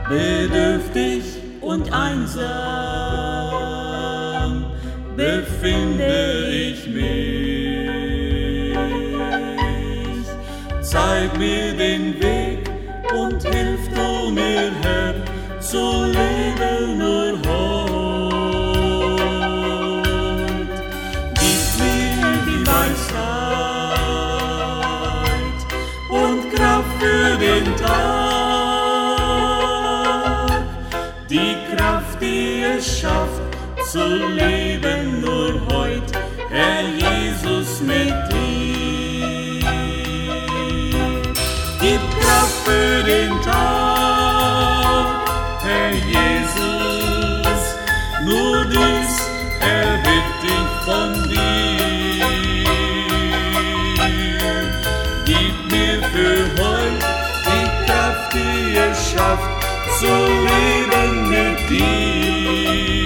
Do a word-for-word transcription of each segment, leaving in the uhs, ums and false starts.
Bedürftig und einsam befinde ich mich. Zeig mir den Weg und hilf du mir, Herr, zu leben nur heut. Gib mir die Weisheit und Kraft für den Tag, die Kraft, die es schafft, zu leben nur heut, Herr Jesus, mit dir. Gib Kraft für den Tag, Herr Jesus, nur dies erweckt dich von dir. Gib mir für heut die Kraft, die es schafft, zu leben mit dir.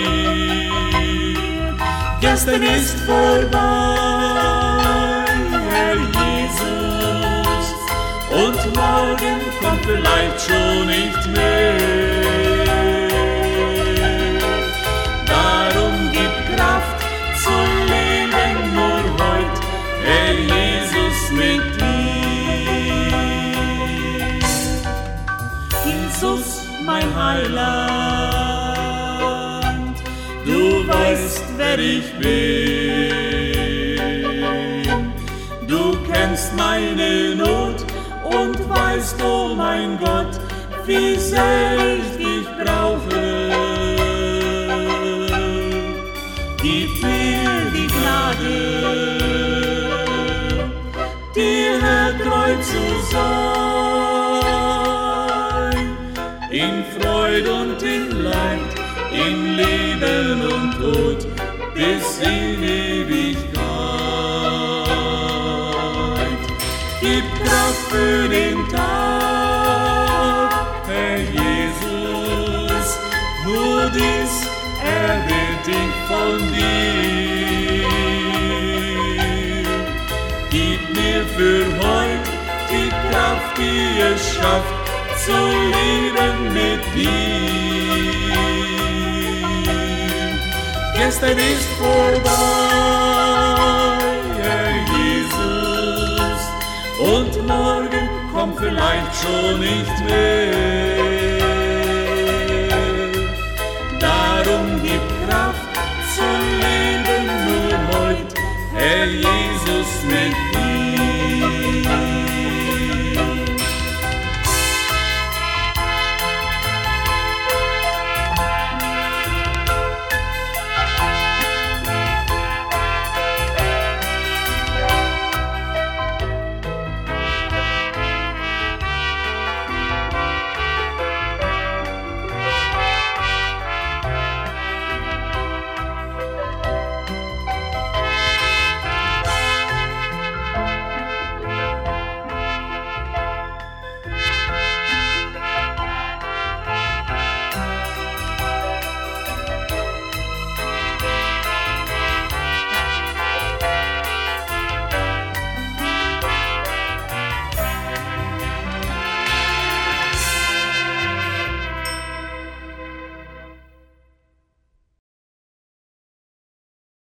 Gestern ist vorbei, Herr Jesus, und morgen kommt vielleicht schon nicht mehr. Darum gib Kraft zu leben nur heut, Herr Jesus, mit dir. Jesus, mein Heiland, du weißt, wer ich bin. Du kennst meine Not und weißt, oh mein Gott, wie sehr ich dich brauche. Gib mir die Gnade, dir, Herr, treu zu sein, in Freude und in Leid, in Leben und Tod, bis in Ewigkeit. Gib Kraft für den Tag, Herr Jesus, nur dies erwähnt dich von dir. Gib mir für heut die Kraft, die es schafft, zu leben mit dir. Gestern ist vorbei, Herr Jesus, und morgen kommt vielleicht schon nicht mehr. Darum gib Kraft zu leben nur heut, Herr Jesus, mit dir.